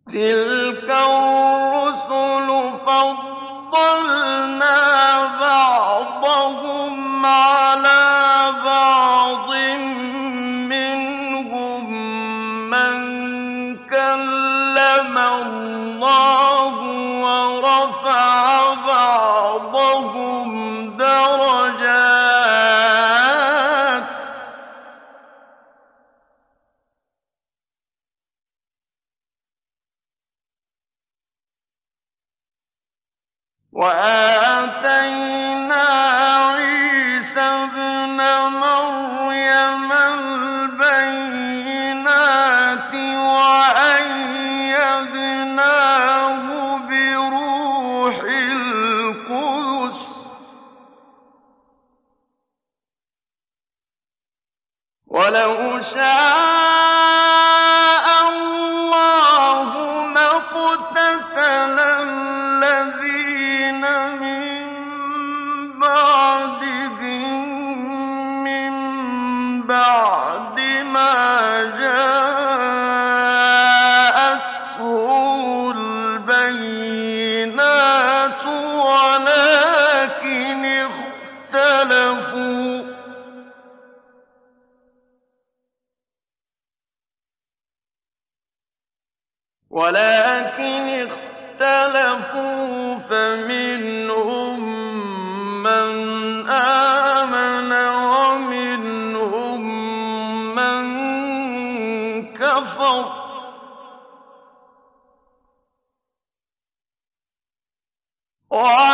تِلْكَ الرُّسُلُ فَضَّلْنَا بَعْضَهُمْ عَلَىٰ بَعْضٍ ۖ مِّنْهُم مَّن كَلَّمَ اللَّهُ وَرَفَعَ بَعْضَهُمْ دَرَجَاتٍ ۚ وَآتَيْنَا عِيسَى ابْنَ مَرْيَمَ الْبَيِّنَاتِ وَأَيَّدْنَاهُ بِرُوحِ الْقُدُسِ ۗ وَلَوْ شَاءَ اللَّهُ مَا اقْتَتَلَ الَّذِينَ مِن بَعْدِهِم مِّن بَعْدِ مَا جَاءَتْهُمُ الْبَيِّنَاتُ ولكن اختلفوا فمنهم من آمن ومنهم من كفر ۚ وعلى